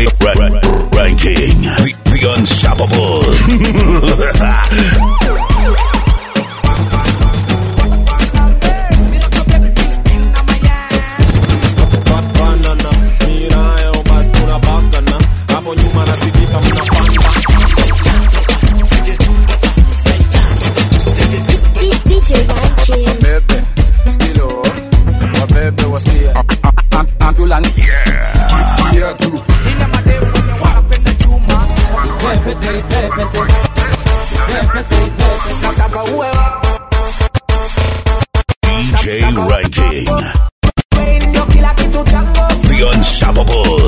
Ranking, the unstoppable. Ambulance. Yeah. DJ Ranking, the unstoppable.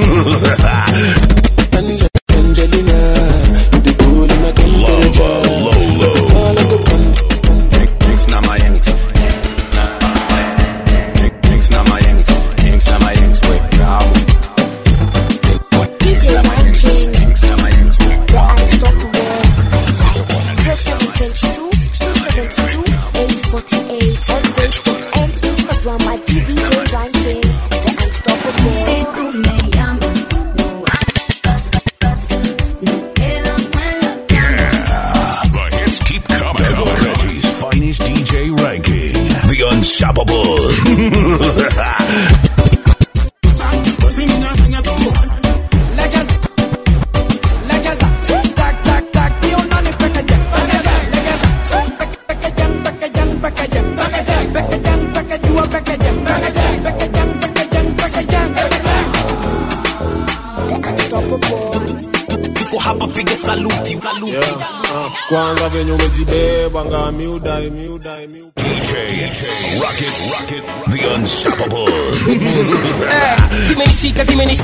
Kwanza venye umejibeba nga miudai DJ Rocket, the unstoppable. Zimenishika I like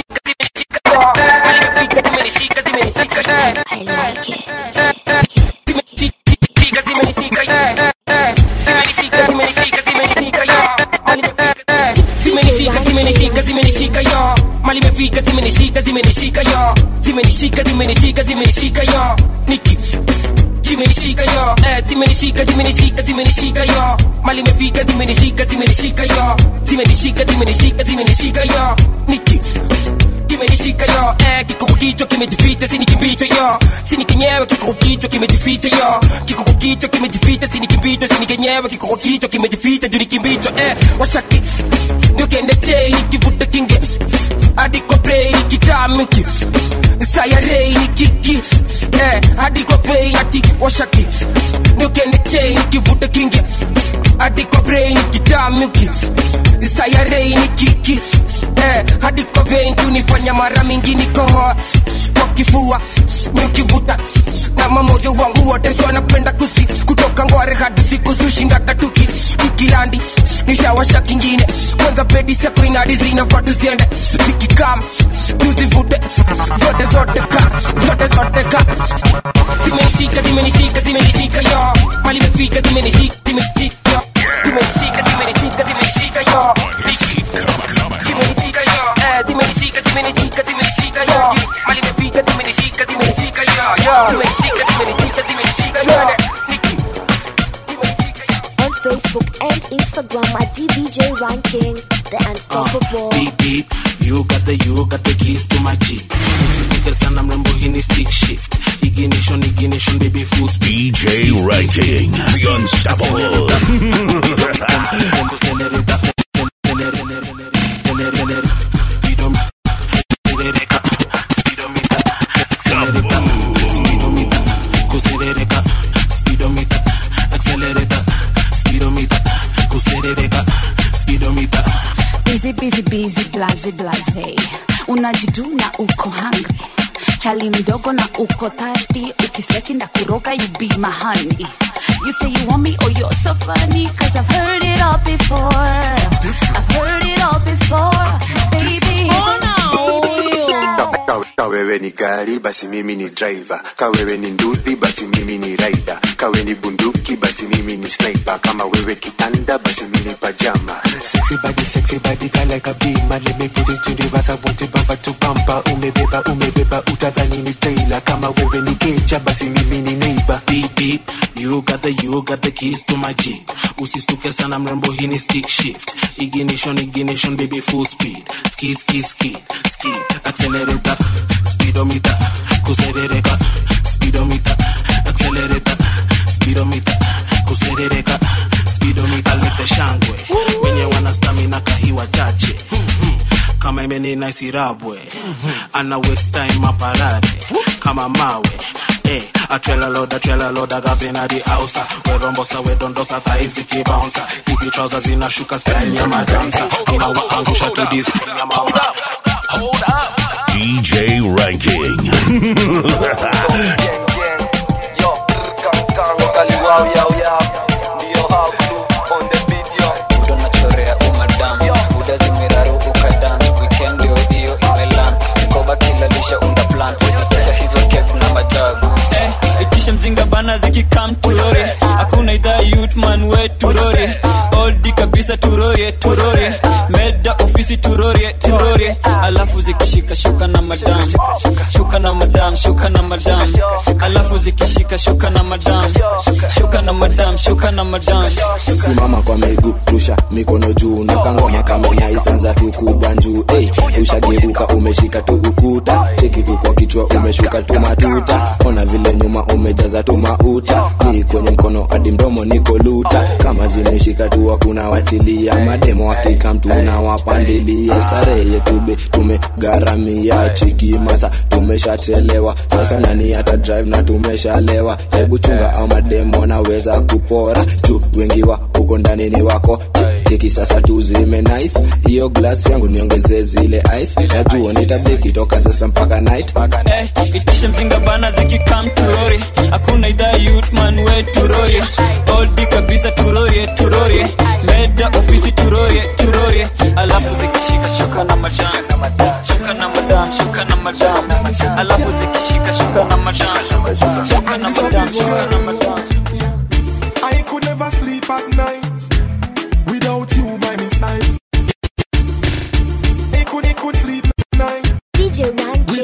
it. Zimenishika yo. Mali mefika zimenishika yo. Zimenishika yo. Niki zimenishika yo. Zimenishika yo. Mali mefika zimenishika yo. Zimenishika yo. Niki kimenishika yo. Kikuku kichwa kimejificha sini kimbicho yo. Sini kenyewe kikuku kichwa kimejificha yo. Kikuku kichwa kimejificha sini kimbicho. Sini kenyewe kikuku kichwa kimejificha juni kimbicho. Washaki ndio kende chain kivuta kinge. Adiko play kitamiki. Saya rain kiki. Adiko play ati washaki ndio kende chain kivuta kinge. Adiko brain kitamiki. Saya rain kiki. Adiko vein tunifanya mara mingi nikohoa kwa kifua nikivuta na mamoyo wangu wote so napenda kutoka ngware hadi siku sushinda katuki kikilandi nishawasha kingine kwanza bedi sako inadi zinafatu ziende zikikam tuzivute zote ka zimenishika yo mali mefika zimenishika yo zimenishika yo zimenishika yo mali mefika zimenishika yo on Facebook and Instagram at DBJ Ranking, the unstoppable. Beep beep, you got the keys to my Jeep. Usisitike sana mrembo hini stick shift. Ignition baby full speed. DJ Ranking, the unstoppable. Busy, blase. Unajiduna uko hungry. Chali mdogo na uko thirsty. Ukisteki na kuroga, you be my honey. You say you want me, oh you're so funny. Cause I've heard it all before. Baby, Kawewe ni gari, basi mimi ni driver. Kawewe ni nduthi, basi mimi ni rider. Kawe ni bunduki, basi mimi ni sniper. Kama wewe kitanda, basi mimi ni pajama. Sexy body, fly like a beamer. Let me put it to the verse, I want it bumper to bumper. Umebeba, utadhani ni trailer. Kama wewe ni kecha, basi mimi ni neighbor. Beep beep, you got the keys to my Jeep. Usistuke sana mrembo hini stick shift. Ignition baby full speed. Skid, skid, skid, skid. Accelerator, speedometer. Kuserereka, speedometer. Accelerator, speedometer. Kuserereka, speedometer. Lete shangwe. Wenye wana stamina kahiwa chache. Kama imeni na isirabwe. Ana waste time aparate. Kama mawe. A trailer loader, got in the house. We rombosa, we dondosa, thighs ki bouncer. Easy trousers in a shuka style, ya my dancer. Ina wa angusha to this. Hold up. DJ Ranking. Yo, gang, kaliwao, yao. Ndio how blue on the video. Udo na chorea umadam. Uda zimiraru ukadance. Weekend yo imelan. Nikoba kila lisha unda plan. Sasa hizo cake na majagu. Itisha mzinga bana ziki come turore. Hakuna idhaa youth man we turore. Oldie kabisa turore. Meda ofisi turore. Alafu zikishika shuka na madam. Alafu zikishika shuka na madam. Simama kwa miguu, rusha mikono juu. Na kangoma kama inaisanza tu kubanju. Ushageuka umeshika tu ukuta. Cheki tu kwa kichwa umeshuka tu matuta. Ona vile nyuma umejaza tu mauta. Ni kwenye mkono hadi mdomo niko luta. Kama zimeshika tu hakuna wachilia. Mademo hakika mtu na wapandilia. Starehe yetu tumegaramia. Chiki masa tumeshachelewa. Sasa nani hata drive na tumeshalewa. Hebu chunga au mademo wanaweza kupora. Juu wengi wa huko ndani ni wako. Cheki sasa tu zime nice. Hiyo glass yangu niongeze zile ice. Najua nitabiki toka sasa mpaka night. Itisha mzinga bana ziki come turore. Hakuna idhaa youth man we turore. Oldie kabisa turore. Meda ofisi turore. Alafu zikishika shuka na madam. Alafu zikishika shuka na madam. I could never sleep at night without you by my side. I could sleep at night. DJ Ranking.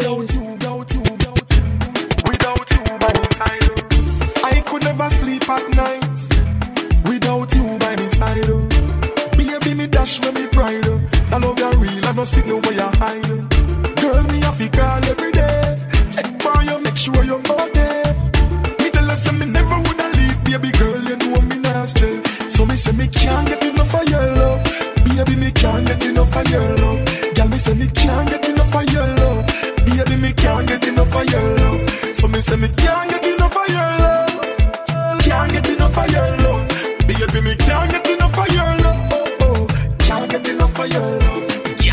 Without you by my side. I could never sleep at night without you by my side. Baby, me dash when me pride. I love you real, I don't see no way you hide. Girl, me have to call every day. Check for you, make sure you're okay. Me tell her say me never woulda leave, baby girl, you know me not stray. So me say me can't get enough of your love. Baby, me can't get enough of your love. Girl, me say me can't get enough of your love. Baby, me can't get enough of your love. So me say me can't get enough of your love. Can't get enough of your love. Baby, me can't get enough of your love. Can't get enough of your love.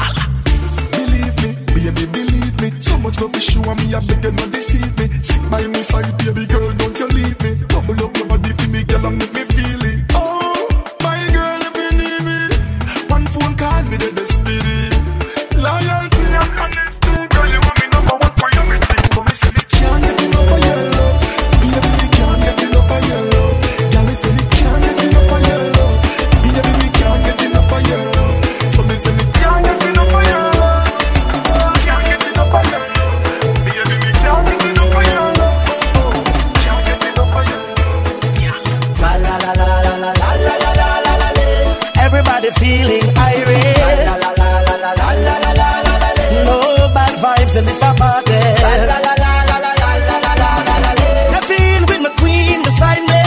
Believe me, so much love is show me, I beg you not deceive me. Sit by me side, baby girl, don't you leave me. Bubble up your body for me, girl, and make me feel it. Oh, my girl, if you need me, one phone call me, the spirit. Loyalty and honesty, girl, you want me number one priority. So me say me can't get enough of your love. Baby, me can't get enough of your love. Girl, me say me can't get enough of your love. Baby, me can't get enough of your love. So me say me can't get enough of your love. Everybody feeling irate. No bad vibes in this party. Step in with my queen beside me.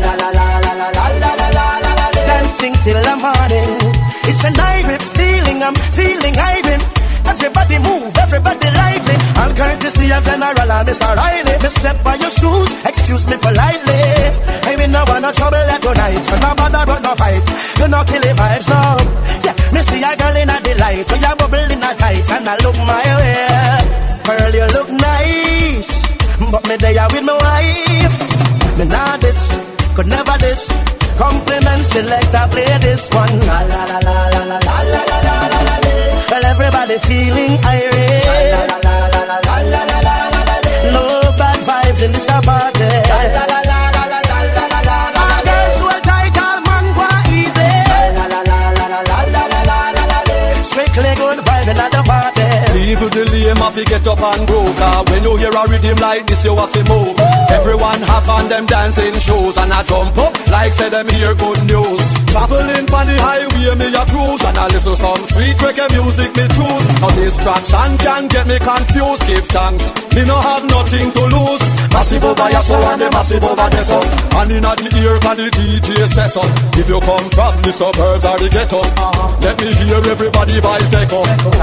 Dancing till the morning. It's an irate feeling, I'm feeling irate. Everybody move, everybody lively. I'll courtesy of General and Miss O'Reilly. Me step by your shoes, excuse me politely. I mean, no one no trouble at your night. So no bother but no fight. You no kill the vibes now. Yeah, me see a girl in a delight. So you bubble in a tight and I look my way. Girl, you look nice, but me there with my wife. Me not this, could never this. Compliments select, I play this one. La la la la la la la la la la la. Well, everybody feeling irate. La la la la la la la la la la. No bad vibes in this party. La la la la la la la la la la. Girls who are tight, all man go easy. La la la la la la la la la la. Strictly good vibe in the party. Evil delay, ma fi get up and groove. When you hear a rhythm like this, you have to move. Everyone have on them dancing shoes, and I jump up like say them hear good news. Traveling on the highway, me a cruise, and I listen some sweet reggae music me choose. Now distraction can get me confused. Give thanks, me no have nothing to lose. Massive over your soul and the massive over the sun. And in the ear can the DJ says up. If you come from the suburbs or the ghetto, let me hear everybody voice echo.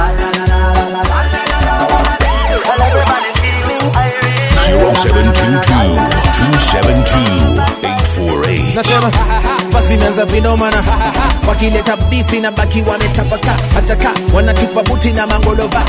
Everybody feeling Irish. 0722-272-848. Nasema basi imeanza vinomana wakileta bifi na baki wametapaka hataka wanatupa buti na mangolova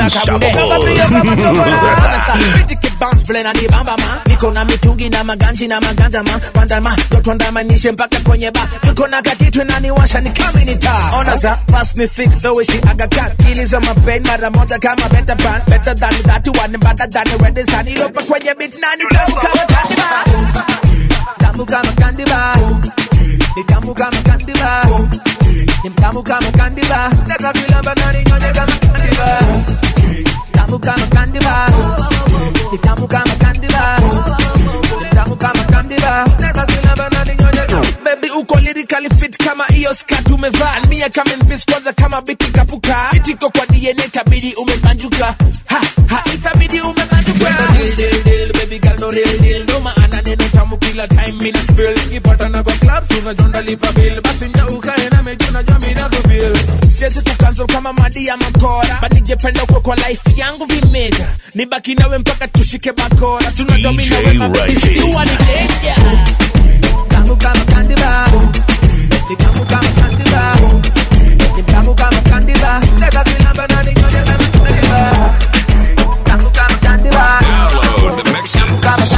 niko na mitungi na maganji na maganja ma pandama tuandamanishe mpaka kwenye ba tuko na kakitu nani washa ni kama ni taa ona za fast ni 6 so she agaka kiliza mapain mara moja kama better band better than that one better than the red sun ilopa kwenye beat nani tamu kama kandiba tamu kama kandiba ni tamu kama kandiba ni tamu kama kandiba nataka kulamba nani nyonye kama kandiba tamu kama kandiba ni tamu kama kandiba ni tamu kama kandiba nataka kulamba nani nyonye baby uko lyrically fit kama hiyo skirt umevaa mia kama mpis kwanza kama biti kapuka itiko kwa DNA tabidi umebanjuka ha itabidi umebanjuka deal baby girl no real deal no maana neno tamu kila time mina spill ipata na kwa clubs unajonda lipa bill basi nja ukae na mejuna jamii na feel siwezi kucancel kama madi ya makora bali ningependa kwa life yangu vimega nibaki nawe mpaka tushike bakora si unajua mimi nawe mabisi wanilenga tamu kama kandiba ni tamu kama kandiba ni tamu kama kandiba nataka kulamba nani nyonye kama kandiba tamu kama kandiba Download the mixing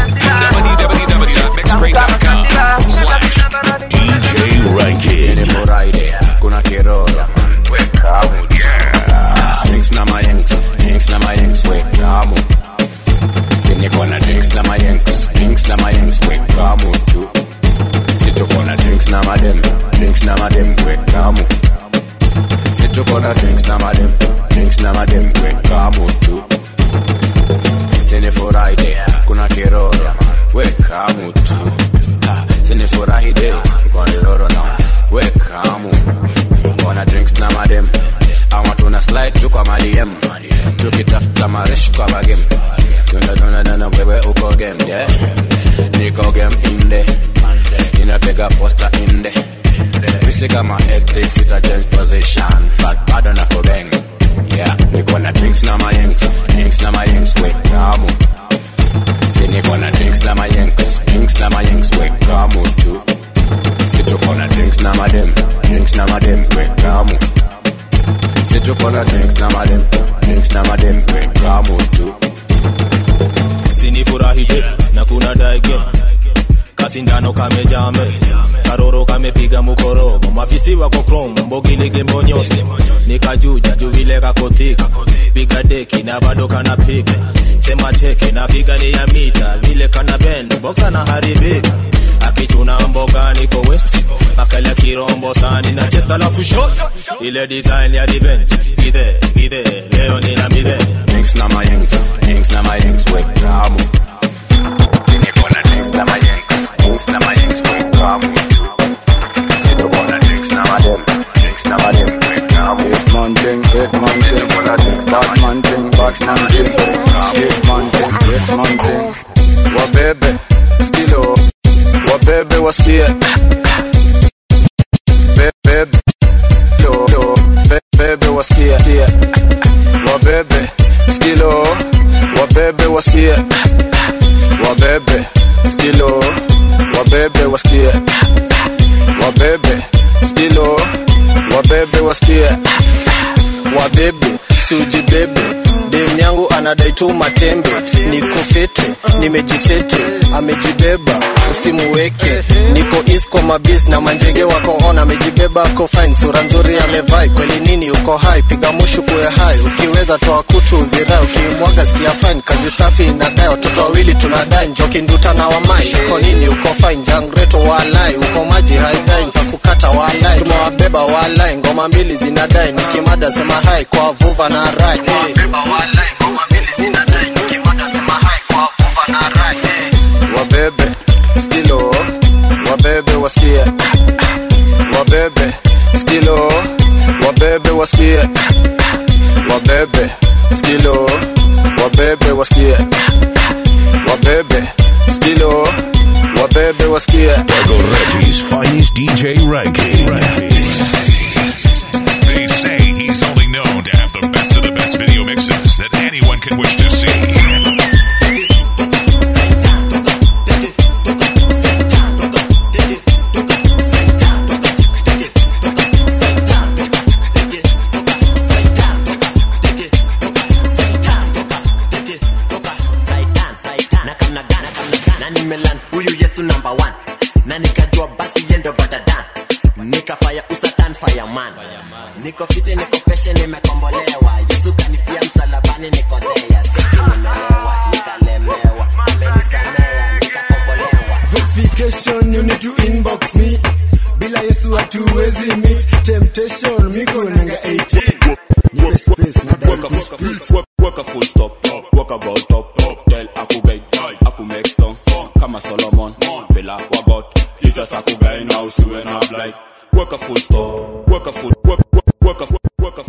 www.mixcrate.com/DJ Ranking. Kuna kirora wekamu drinks na mayengs wekamu Siniko na drinks na mayengs wekamu tu Situko na drinks na madem wekamu Situko na drinks na madem wekamu tu Sinifurahi kuna kirora wekamu tu Sinifurahi kuna kirora na wekamu Wana drinks na madem Ama tuna slide tu kwa maliem Tukitafuta maresh kwa bagem Tuna wewe uko game yeah Niko game inde Ninapega poster inde Misi kama ethics ita change position But bado na kubeng Yeah Niko na drinks na mayengs wekamu Siniko na drinks na mayengs wekamu tu Situko na drinks na madem wekamu Situko na drinks na madem wekamu tu Sinifurahi na kuna daige kasindano kamejame karoro kamepiga mukorogo mafisi wako chrome mbogilege mbonyose nikajuja juvile kakotika piga deki na bado kanapiga sema teke na piga ni ya mita vile kana bend boxa na haribika akichuna mboga niko west akala kirombo sani na chest alafu shot ile design ya event gide leo nina mide drinks na mayengs wekamu Siniko na drinks na mayengs wekamu Situko na drinks na madem wekamu Mountain, wabebe skilo wabebe wasikie bebe wasikie wabebe skilo wabebe wasikie wabebe skilo wabebe wasikie wabebe skilo wabebe wasikie wabebe siujibebe dem yangu anadai tu matembe niko fete nimejisete amejibeba usimuweke niko isko mabis na manjege wako on amejibeba ako fine sura nzuri amevai kweli nini uko high piga mushu kuwe high ukiweza toa kutu uzirai ukimwaga sikia fine kazi safi inadai watoto wawili tunadai njoki nduta na wamai uko nini uko fine jangreto walai uko maji haidai nitakukata walai tumewabeba walai ngoma mbili zinadai nikimada sema hai kwa vuva na rai hey. wasikie wabebe skilo wabebe wasikie wabebe skilo wabebe wasikie wabebe skilo wabebe wasikie Reggie's finest DJ ranking. They say he's only known to have the best of the best video mixes that anyone can wish to see. Niko fiti, niko fashion, nimekombolewa. Yesu kanifia msalabani, niko there. Siki nimelewa, nikalemewa. Amenisamea, nikakombolewa. Verification, you need to inbox me. Bila Yesu hatuwezi meet. Temptation, miko nanga 18. Need a space, na die to speak. Work a full stop, work about top. Tell aku guide, aku make stone. Kama Solomon, vela wagot. Jesus aku guide, now siwe na blind. Work a full stop, work a full, work a stop,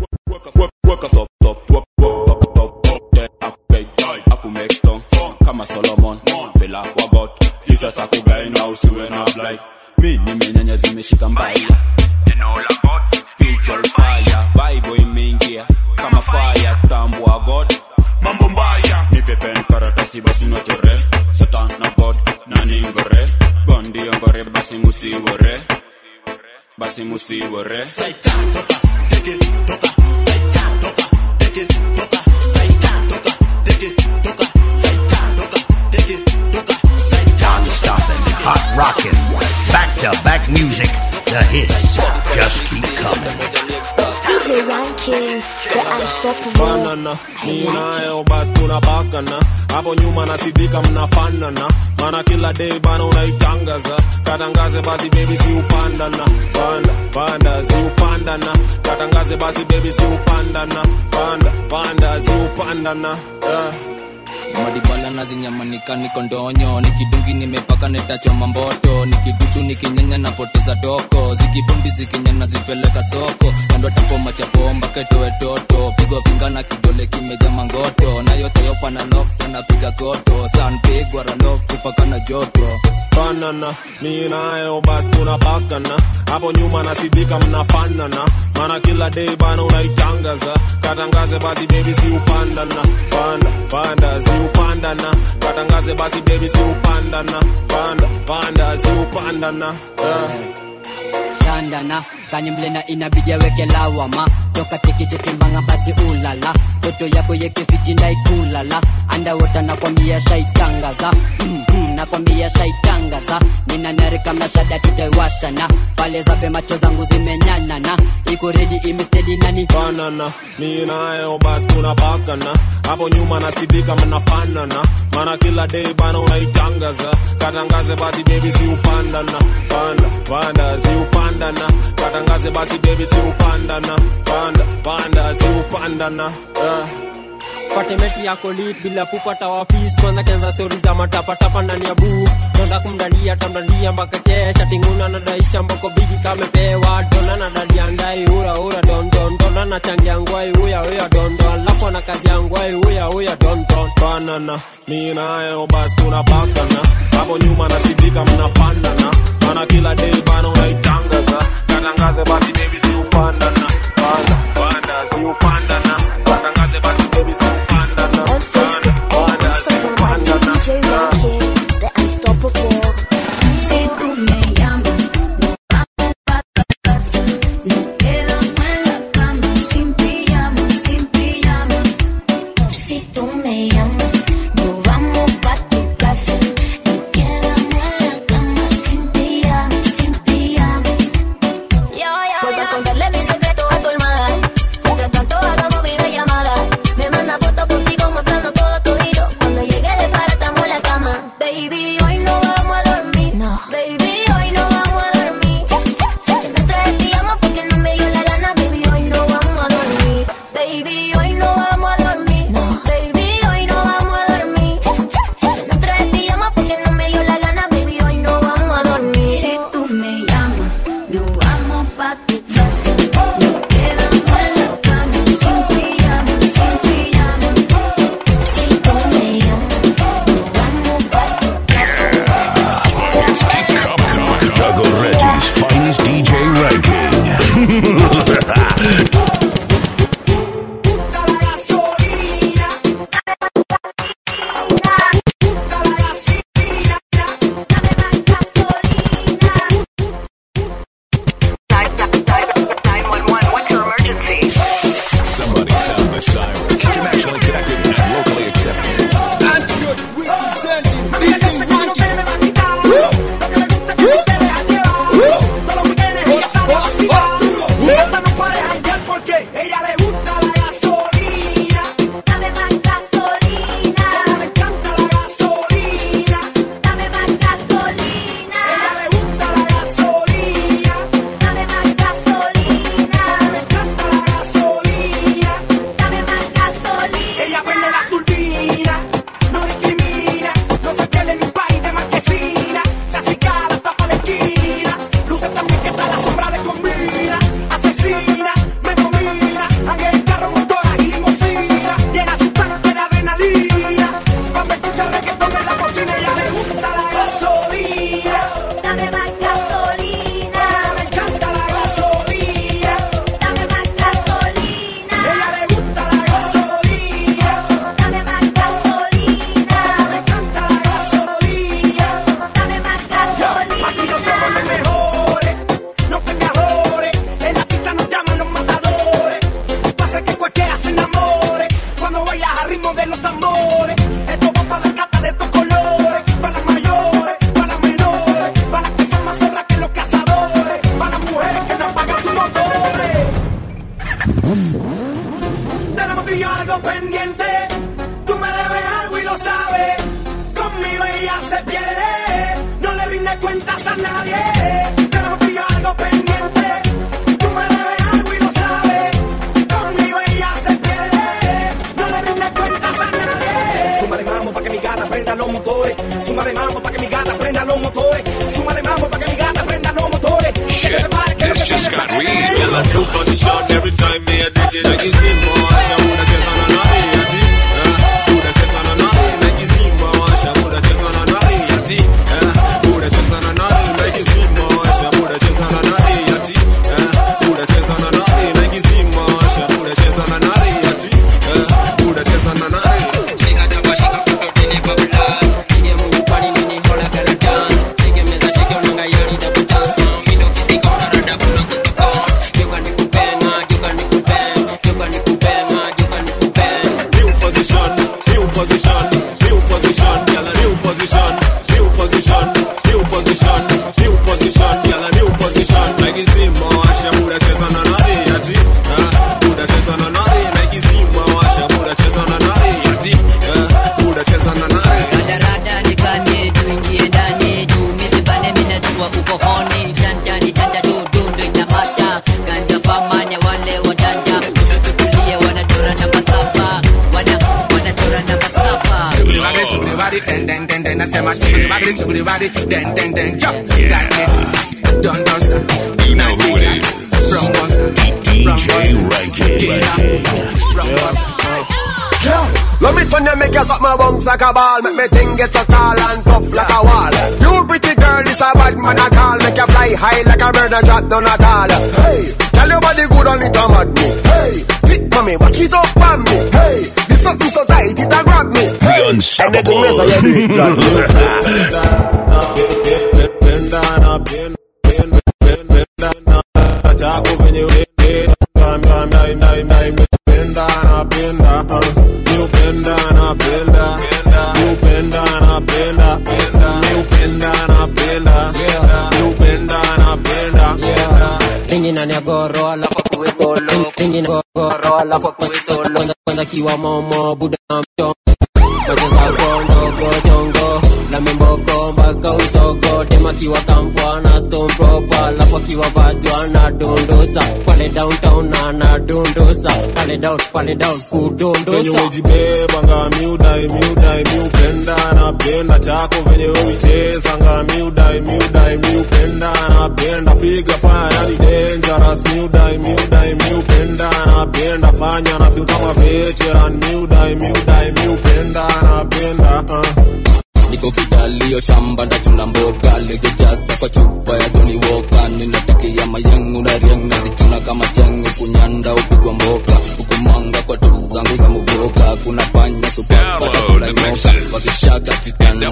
tell aku guide, aku make stone. Kama Solomon, vela wagot. Jesus aku guide, now siwe na blind. Mi nimenyanya zimeshika mbaya. Neno la God, spiritual fire. Bible imeingia kama fire, tambua God. Mambo mbaya, nipe pen karatasi basi nochore. Satan na God, nani ngore. Gondi ngore basi musiwore. Basi musiwore. Satan toka, take it, toka. Satan toka, take it, toka. Satan toka, take it, toka. Satan toka, take it, toka. Satan stopping, hot rocking, back-to-back music. The hits just keep coming. DJ Ranking, the unstoppable. Banana, ni nayo basi tunabakana. Hapo nyuma nasidika mnafanana. Mana kila day bana unaitangaza. Katangaze basi baby si upandana. Panda si upandana. Katangaze basi baby si upandana. Panda si upandana. Madibala na zinyamanika niko ndonyo. Nikidungi nimepaka netachoma mboto. Nikidutu nikinyanya napoteza toko. Zikibundi zikinyana zipeleka soko. Kando tapo machapomba ketoe toto. Pigwa finga na kidole kimeja mangoto. Na yote yopa na lock na piga koto. Sun pigwa ralok kupaka na joto. Banana, ni nayo basi tunabakana. Hapo nyuma nasidika mnafanana. Mana kila day bana unaitangaza. Katangaze basi baby si upandana. Panda si upandana. Katangaze basi baby si upandana. Panda si upandana. Shandana, kanye mlena inabidi weke lawama. Toka tiki mbanga basi ulala. Toto yako yeke fiti na ikulala. Underwater nakwambia shaitangaza. Nakwambia shaitangaza. Nina narika mnashada tutaiwashana. Pale zabe macho zangu zimenyanana. Iko ready imestedi nani. Banana, ni nayo basi tunabakana. Hapo nyuma nasidika mnafanana. Mana kila day bana unaitangaza. Katangaze basi baby si upandana. Panda si upandana. Katangaze basi baby si upandana. Panda si upandana. Patemeti yako lit bila kupata wafis. Kwanza kenza story za matapa ndani ya buu. Donda kumdandia tamdandia mpaka kesha. Tinguna na daisha mboko bigi kamepewa. Dona na dadi andai ura don. Dona na changi angwai uya don. Alafu na kazi angwai uya don. Banana, ni nayo basi tunabakana. Hapo nyuma nasidika mnafanana. Mana kila day bana unaitangaza. Katangaze basi baby si upandana. Panda si upandana. Katangaze basi baby si upandana. On Facebook and Instagram at DJ Ranking, the unstoppable. Si tú me llamas, no vamos pa' casa. No quedamos en la cama, sin pijama. Si tú me llamas, no vamos pa' tu casa. No quedamos en la cama, sin pijama. Vuelvo a contarle mi secreto a tu almohada. Mientras tanto ritmo de los tambores. Esto va para la cata de estos colores, para las mayores, para las menores, para las que son más zorras que los cazadores, para las mujeres que no apagan sus motores. Tenemos tú y yo algo pendiente, tú me debes algo y lo sabes. Conmigo ella se pierde, no le rinde cuentas a nadie. Tenemos tú y yo algo pendiente, tú me debes algo y lo sabes. Conmigo ella se pierde, no le rinde cuentas a nadie. Súmale mambo pa' que mi gata prenda los motores. Súmale mambo pa' que mi gata prenda los motores. Súmale mambo pa' que mi gata prenda los motores. Shit, this just got real. Girl, I do position every time me a dig it. Like it's in more, I woulda just on a naughty, I dig. Woulda just on a naughty, like it's in more, I woulda just on a naughty, I dig. Woulda just on a naughty, like it's in more, I woulda just on a naughty, I dig. Woulda just on a naughty, like it's in more, I woulda just on a naughty, I dig. Woulda just on a naughty. Shika daba shika kuto dile babla. Nige mungu pani nini hola kala dance. Nige meza shike unanga yari dabu dance. Mino kiti kona rada kuna kutuka. Yuka ni kupema, yuka ni kupema, yuka ni kupema, yuka ni kupema. New position, new position, new position, girl, a new position, new position, new position, new position, girl, a new position. Like it's in more, I woulda just on a naughty, I dig. Woulda just on a naughty, like it's in more, I woulda just on a naughty, I dig. Woulda just on a naughty. Rada rada nikanye tuingie ndani juu misibane minajua uko honi jandani janja tu dundu inamata ganja famanya wale wajanja kushoto kulia wanachora na masapa wanachora na masapa Sugri den den den den nasema sugri body den den den yo that's it don't dosa you know who it is. From Bossa DJ Ranking. Love it when you make you suck my bones like a ball. Make me thing get so tall and tough like a wall. You pretty girl, this a bad man I call. Make you fly high like a bird and drop down at all. Hey, tell your body good on it, I'm at me. Hey, thick mommy, back it up on me. Hey, this something so tight, it a grab me. The unstoppable. Bend down, bend down. Chapo when you bend down, bend down. You bend down, bend down. You bend down, bend down. You bend down, bend down. You bend down, bend down. Ingina ni agoro alafu kuwe solo. Ingina agoro alafu kuwe solo. Kwanza kiwa momo buda mchongo. Wacheza kondo gojongo. Na mboko mpaka usogo. Tema kiwa kampwana stone proper. Alafu kiwa vajwa na dondosa. Pale downtown na dondosa. Pale down kudondosa. Venye ujibeba nga miudai miupenda na penda. Chako venye uicheza nga miudai miupenda na penda. Figa fire yani dangerous. Miudai miupenda na penda. Fanya na feel kama veteran. Miudai miupenda na penda. Niko kidalio shamba ndachuna mboga legejasa kwa chupa ya Johnny Walker. Ninatakia mayengu na riang nazituna kama chengu kunyanda upigwa mboka. Ukumanga kwa tu zangu za muboka. Kuna panya supaka kula imoka. Wakishaka kikanda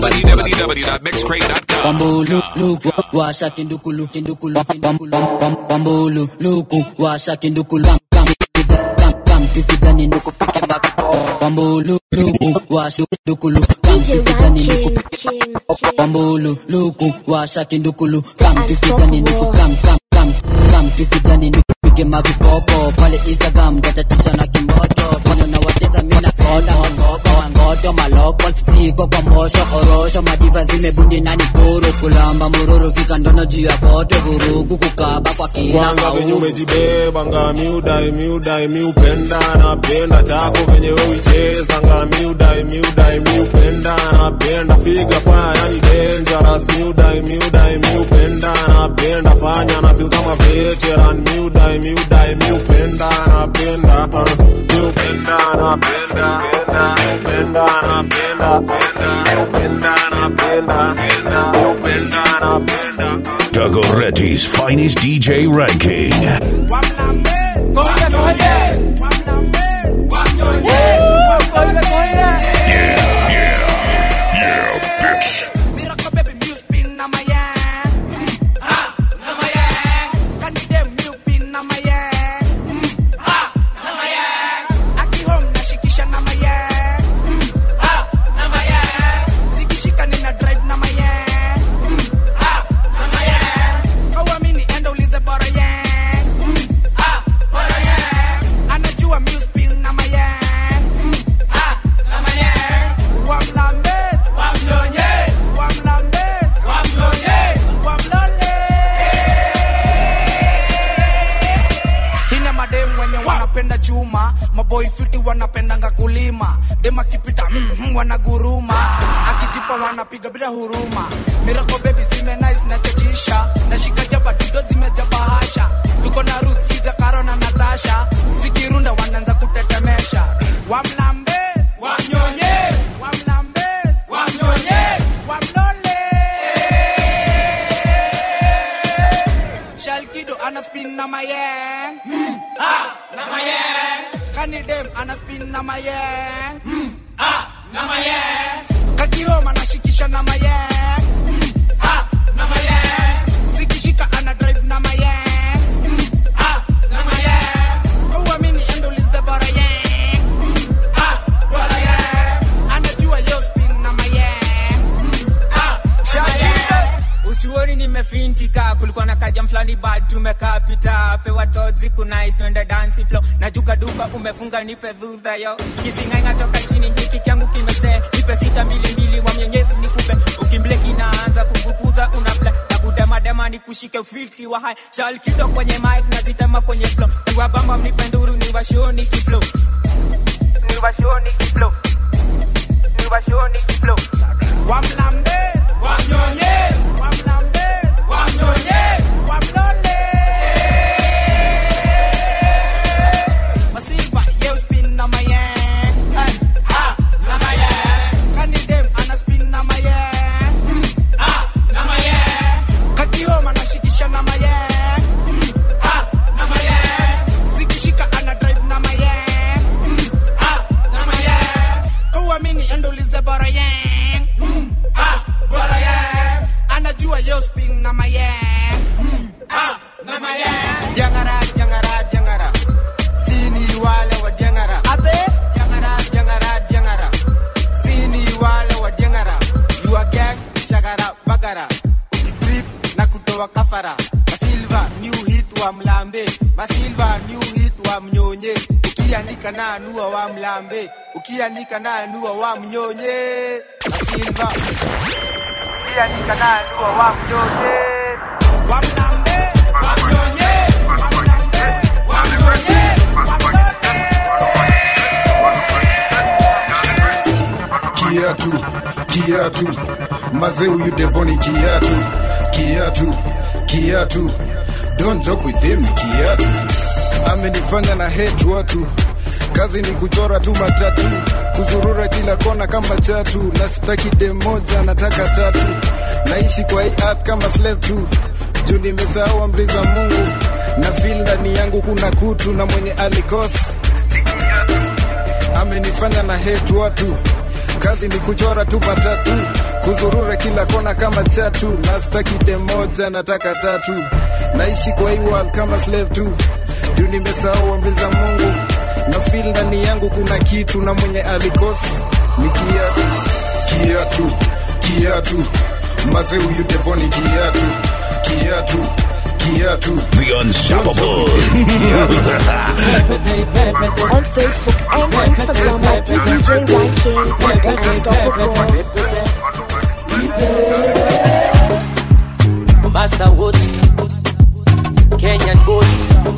Wambulu luku washa kindukulu Wambulu luku washa kindukulu Tukijani nikupike makipo Wambulu luku washa kindukulu Tukijani nikupike Wambulu luku washa kindukulu Tukijani tukijani nikupike makipopo Pale Instagram gachatisha na kimoto Pano na wateza mina koda Wangoto malokol Siko kwa mosho orosho Madiva zimebundi na nikuru Kulamba mururu fika ndono juu ya koto Vurugu kukaba kwa kina Kwanza venye umejibeba nga miudai miupenda na penda. Chako venye uicheza nga miudai miupenda na penda. Figa fire yani dangerous. Miudai miupenda na penda. Fanya na feel kama veteran. Miudai miupenda na penda. Miupenda na penda. Miupenda na penda. Miupenda na penda. Miupenda na penda. Dagoretti's finest DJ Ranking. Yeah, bitch. wanajituma, maboy fiti wanapendanga kulima, dema kipita wanaguruma, akijipa wanapiga bila huruma. Miracle baby zime nice na chachisha, nashika jaba dido zimejaba hasha, tuko na Ruth Sita Karo na Natasha, zikirunda wanaanza kutetemesha. Wamlambe wamnyonye, wamlambe wamnyonye, wamlole. Shalkido anaspin na mayeng, na mayeng. Kanidem anaspin na mayeng, na mayeng. Kakioma anashikisha na mayeng, na mayeng. Zikishika ana drive na mayeng, na mayeng. Kauamini endolize bora yeng, bora yeng. Anajua yo spin na mayeng, usioni nimefintika, kulikuwa na kajam flani bad tumekaa pita, pewa tozi kunais twende dance flow, najuka duka umefunga nipe dhudha yo, kisingainga toka chini hiki kyangu kimese, nipe 622 wa mwenyezi nikupe, ukimbleki naanza kufukuza unafla, na kudema dema nikushike filthy wa high, Shalkido kwenye mic na zitema kwenye flow, niwabamba mnipenduru niwashoni kiflow, niwashoni kiflow, niwashoni kiflow. Wamlambe wamnyonye, wamlambe wamnyonye, wamlole. Masiva yo spin na mayeng, na mayeng. Kanidem ana spin na mayeng, na mayeng. Kakioma anashikisha na mayeng, na mayeng. Zikishika ana drive na mayeng, na mayeng. Kauamini endolize bora yeng, bora yeng. Anajua yo spin na mayeng, na mayeng. Diangara, diangara, diangara. Sini wale wa diangara. Ate? Diangara, diangara, diangara. Sini wale wa diangara. You a gang, shagara, bagara. Trip na kutoa kafara. Masilva, new hit wa mlambe. Masilva, new hit wa mnyonye. Ukiandika na anua wa mlambe. Ukiandika na anua wa mnyonye. Masilva. Ukiandika na anua wa mnyonye. Wa mlambe, wa mnyonye. Kiatu, kiatu, mazee huyu devoni kiatu, kiatu, kiatu, don't joke with them kiatu. Amenifanya na hate watu, kazi ni kuchora tu matatu, kuzurura kila kona kama chatu, na sitaki dem moja nataka tatu, naishi kwa hii earth kama slave tu, juu nimesahau amri za Mungu, na feel ndani yangu kuna kutu, na mwenye alikosa amenifanya na hate watu, kazi ni kuchora tu matatu, kuzurura kila kona kama chatu, na sitaki dem moja nataka tatu, naishi kwa hii world kama slave tu, juu nimesahau amri za Mungu, na feel ndani yangu kuna kitu, na mwenye alikosa ni kiatu, kiatu, kiatu, mazee huyu devoni kiatu, kiatu, kiatu, the unstoppable. On Facebook and Instagram at DJ Ranking, the Unstoppable. Massa Wood, Kenyan Gold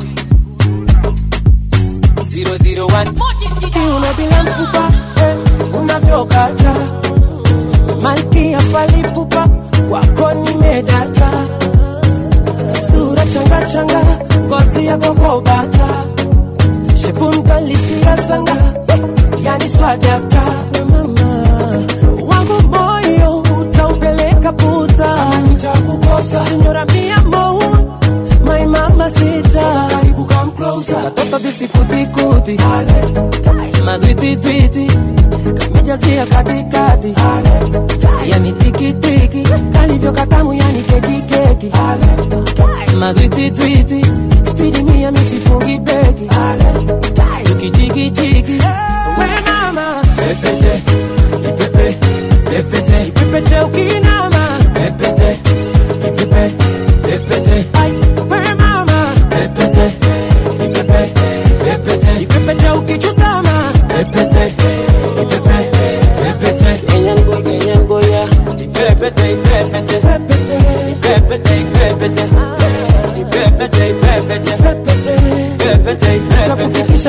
001. Kiuno bila mfupa, unavyokata malkia palipupa, wako nimedata, sura changa changa, ngozi ya kokobata, shepun kalisia sanga, yani swadata. Mama wangu moyo utaupeleka puta, nitakukosa señora mia amor, my mama sita, karibu come closer, katoto bisikuti kuti, madwiti twiti, kamejazia katikati, yani tiki tiki, kalivyo katamu yani keki keki, madwiti twiti, speedy mia misifungi beki, tukijiki jiki, we mama, pepete, ipepe, pepete, ipepete ukinama, pepete, ipepe, pepete, ay, we mama, pepete, ipepe, pepete, ipepete ukichutama, pepete, ipepe, pepete, kenyango ya, ipepete, ipepete, pepete, ipepete, ipepete, ipepete, ipepete, pepete, ipepete, ipepete, takufikisha hadi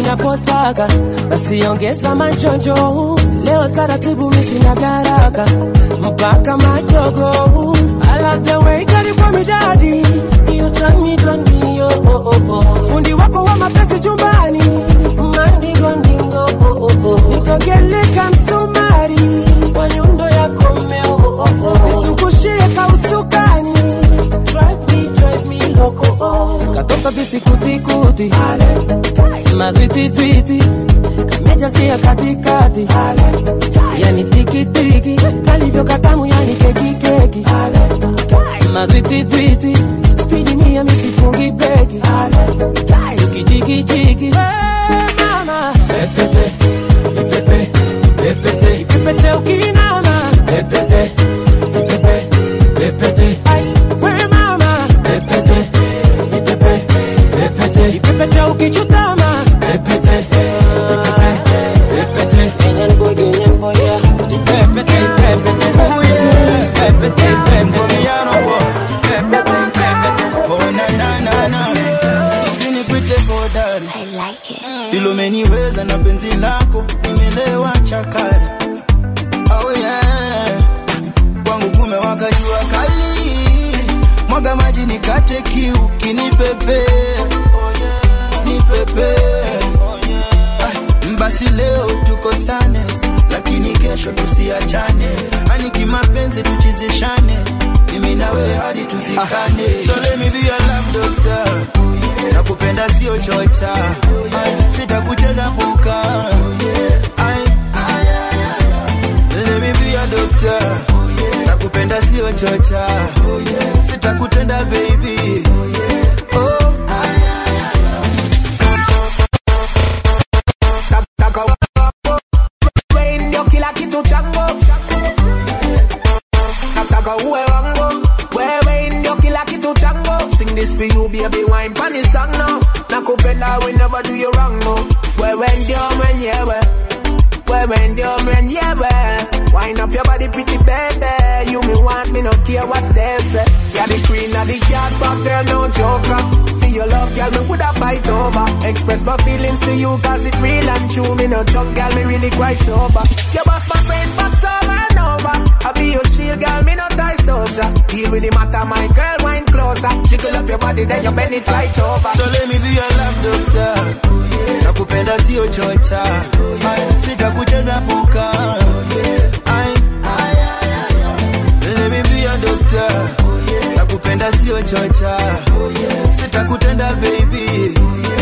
unapotaka, basi ongeza majonjo. Leo taratibu mimi sina garaka, mpaka majogo. I love the way that you call me daddy, you turn me fundi wako wa mapenzi chumbani, mandingo ndingo. Nikogeleka msumari kwa nyundo yako mmeo, nisukushie kausukani, drive me loco. Katoka bisikuti madwiti kamejazia katikati, yani tiki kalivyo katamu, yani keki madwiti speedy mia misifungi begi, tukijigi mama pepe ukinama pepe we mama pepe ukichutama pepe Filomeniweza na penzi lako, nimelewa chakari. Oh yeah, kwangu kumewaka jua kali, mwaga maji nikate kiu, kinipepe, nipepe. Basi leo tukosane, lakini kesho tusiachane. Ani kimapenzi tuchizishane, mimi nawe hadi tuzikane. So let me be your love doctor, nakupenda sio chocha, sitakucheza puka. Let me be your doctor, nakupenda sio chocha, sitakutenda baby. This for you, baby, wine pan the song now. Nakupenda, we never do you wrong, no. When wind up your body, pretty baby. You me want, me no care what they say. You're the queen of the yard, but girl, no joker. For your love, girl, me woulda fight over. Express my feelings to you, cause it real and true. Me no joke, girl, me really quite sober. You bust my brain, but over and over. I be your shield, girl, me no tie soldier. Deal with the matter, my girl, wine closer. Jiggle up your body, then you bend it right over. So let me be your love doctor, nakupenda sio chocha, sitakucheza puka. Let me be your doctor, nakupenda sio chocha, sitakutenda baby.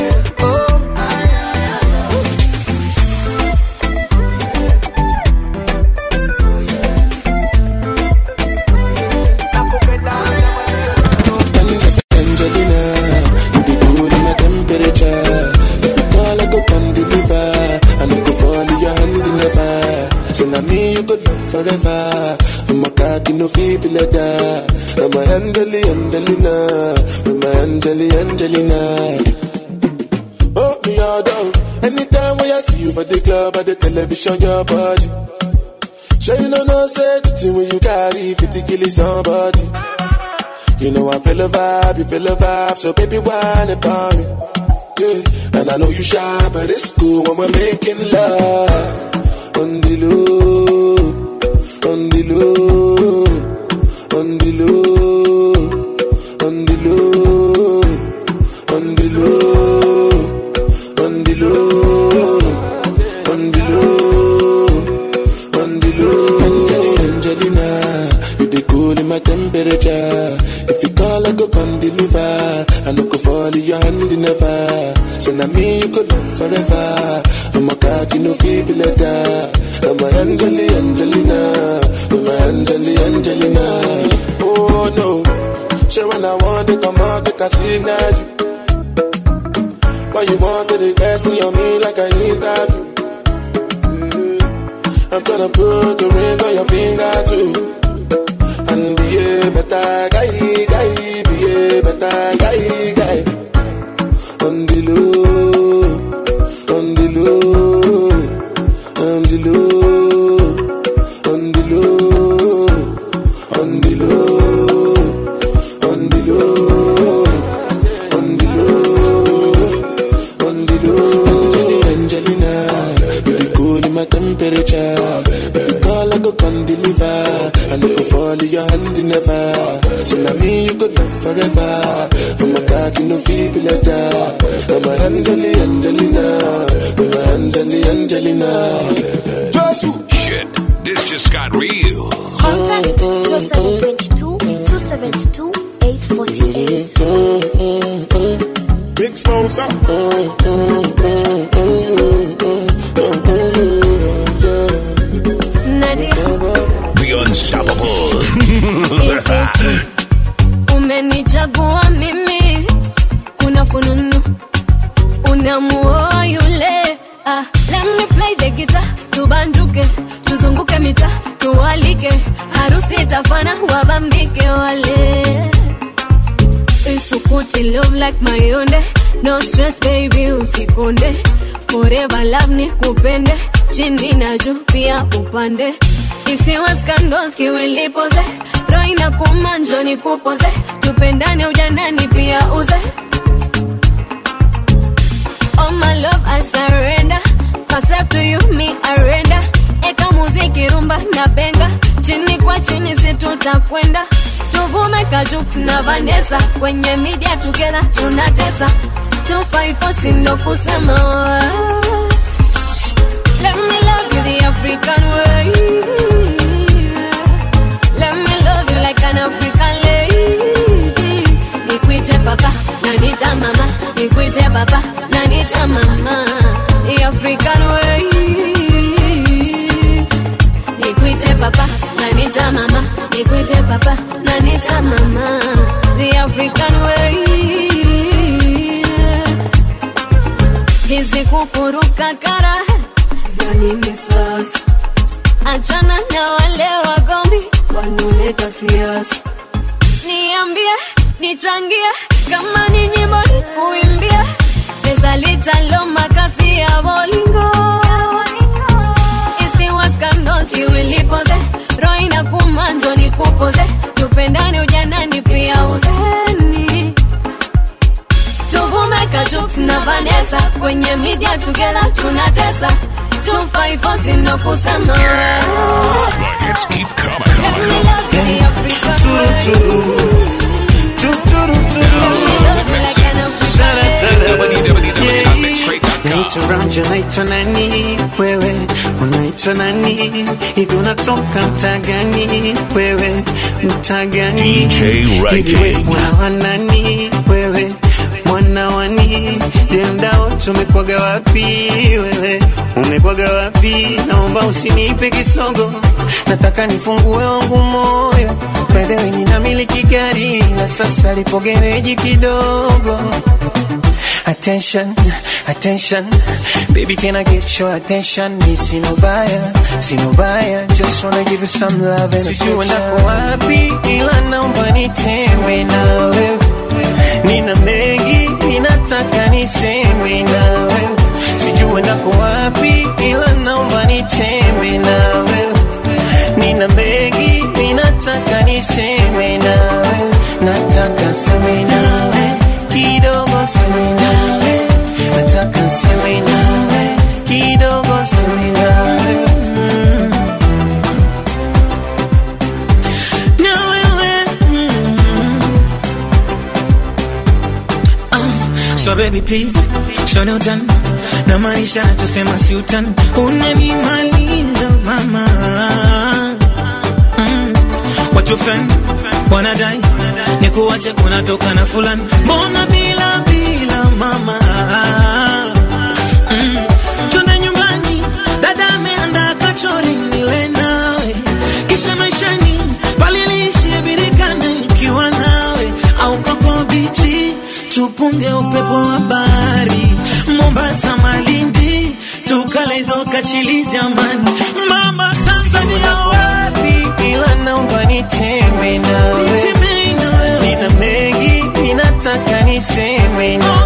Forever, I'm a cocky no feeble leather. I'm a Angelina, I'm a Angelina. Oh, me all down. Anytime when I see you for the club or the television, your body. Sure you know no safety when you carry 50 killing somebody. You know I feel a vibe, you feel a vibe, so baby whine about me. Yeah, and I know you shy, but it's cool when we're making love on the low. On the low, on the low, on the low, on the low, on the low, on the low, on the low. Angelina, you the cool in my temperature. If you call, I go come deliver. I no go fall in your hand never. So now me you could love forever. I'm a cocky no feeble letter. I'm a Angelina, I'm a Angelina. Oh no, sure when I want to come out, they can signal you. Why you want to invest in your me like I need that? I'm tryna put the ring on your finger too. And be a better guy, be a better guy. On the low, on the low, on the low, on the low, on the low, on the low, on the low, on the low. temperature. If you call, I go come deliver. And if you fall in your hand, never. So now me, you go love forever. I'm a cocky, no feeble like that. I'm a Angelina. I'm a Angelina. Shit, this just got real. Contact 0722-272-848. Big sponsor. The Unstoppable. Umenichagua mimi, kuna fununu, unamuoa yule. Let me play the guitar, tubanduke, tuzunguke mita, tuwalike, harusi itafana, wabambike wale. Isukuti love like mayonde, no stress baby usikonde, forever love ni kupende, chini na juu pia upande. Isiwa scandals kiwilipoze, roho inakuuma njoo nikupoze, tupendane ujanani pia uze. Oh my love I surrender, myself to you me I render. Eka muziki rumba na benga, chini kwa chini si tutakwenda. Tuvume Kajuk na Vanessa, kwenye media together tunatesa. 254 sindo kusema. Let me love you the African way. Let me love you like an African lady. Nikwite papa, nanita mama. Nikwite papa, nanita mama. The African way. Nikwite papa, nanita mama. Nikwite papa, nanita mama. The African way. Hizi kukuruka kara zanini sasa, achana na wale wagombi wanuleta siasa. Niambie, nichangie, kama ni nyimbo ni kuimbia, ezalita loma kasi ya bolingo. Isiwa scandals kiwilipoze, roho inakuuma njoo nikupoze, tupendane ujanani pia uzeni. Tuvume Kajuk na Vanessa, kwenye media together tunatesa. 254 sindo kusema. The hits keep coming. Let me love you the African way. Naitwa Ranja, naitwa nani wewe, unaitwa nani hivi, unatoka mtaa gani wewe, mtaa gani DJ Ranking. hivi, mwana wa nani wewe, mwana wani, jendao tumekwaga wapi wewe, umekwaga wapi, naomba usinipe kisogo, nataka nifungue wangu moyo, by the way ninamiliki gari na sasa lipo gereji kidogo. Attention, attention, baby can I get your attention? Me sino baya, just wanna give you some love and affection. Sijui ndako wapi ila naomba nitembe nawe, nina mengi ninataka niseme nawe. Sijui ndako wapi ila naomba nitembe nawe, nina mengi ninataka niseme nawe, nataka seme nawe kidogo, seme nawe, nataka seme nawe kidogo, seme nawe. So baby please, show no done. Na maisha tusema si utani, unanimaliza mama. What you friend wanadai nikuache kunatoka na fulani, mbona bila mama. Twende nyumbani, dada ameandaa kachori nile nawe, kisha maishani balilishi birikana nikiwa nawe, au koko bichi tupunge upepo wa bahari, Mombasa Malindi tukale hizo kachili jamani. Mama Tanzania wapi ila naomba nitembe nawe, nina mengi ninataka niseme nawe.